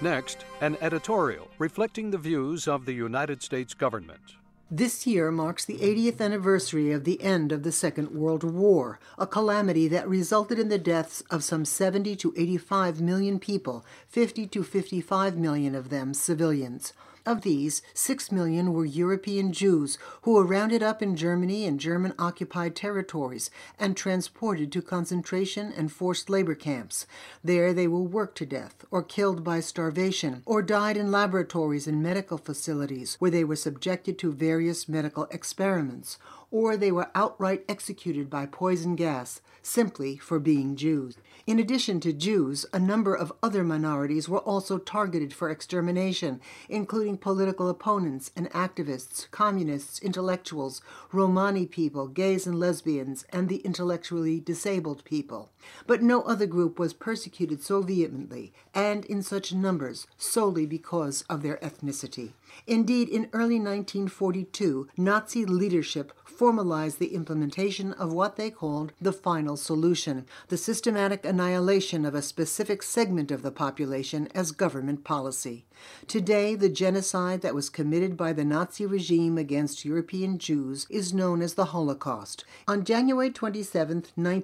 Next, an editorial reflecting the views of the United States government. This year marks the 80th anniversary of the end of the Second World War, a calamity that resulted in the deaths of some 70 to 85 million people, 50 to 55 million of them civilians. Of these, 6 million were European Jews who were rounded up in Germany and German-occupied territories and transported to concentration and forced labor camps. There they were worked to death or killed by starvation or died in laboratories and medical facilities where they were subjected to various medical experiments, or they were outright executed by poison gas simply for being Jews. In addition to Jews, a number of other minorities were also targeted for extermination, including political opponents and activists, communists, intellectuals, Romani people, gays and lesbians, and the intellectually disabled people. But no other group was persecuted so vehemently and in such numbers solely because of their ethnicity. Indeed, in early 1942, Nazi leadership formalized the implementation of what they called the final solution, the systematic annihilation of a specific segment of the population as government policy. Today, the genocide that was committed by the Nazi regime against European Jews is known as the Holocaust. On January 27,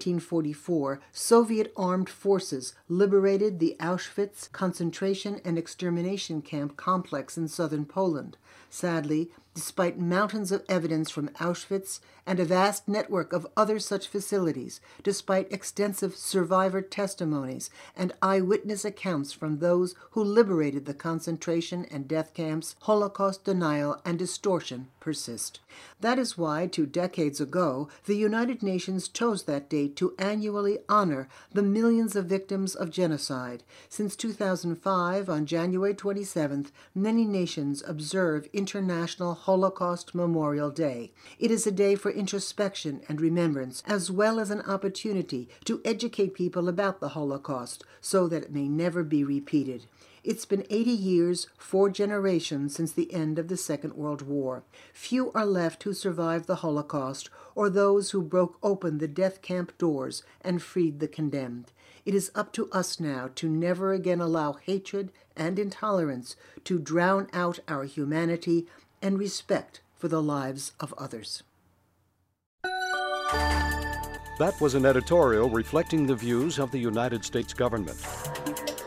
1944, Soviet armed forces liberated the Auschwitz concentration and extermination camp complex in southern Poland. Sadly, despite mountains of evidence from Auschwitz and a vast network of other such facilities, despite extensive survivor testimonies and eyewitness accounts from those who liberated the concentration and death camps, Holocaust denial and distortion persist. That is why, 2 decades ago, the United Nations chose that date to annually honor the millions of victims of genocide. Since 2005, on January 27th, many nations observe International Holocaust Memorial Day. It is a day for introspection and remembrance, as well as an opportunity to educate people about the Holocaust so that it may never be repeated. It's been 80 years, 4 generations since the end of the Second World War. Few are left who survived the Holocaust or those who broke open the death camp doors and freed the condemned. It is up to us now to never again allow hatred and intolerance to drown out our humanity and respect for the lives of others. That was an editorial reflecting the views of the United States government.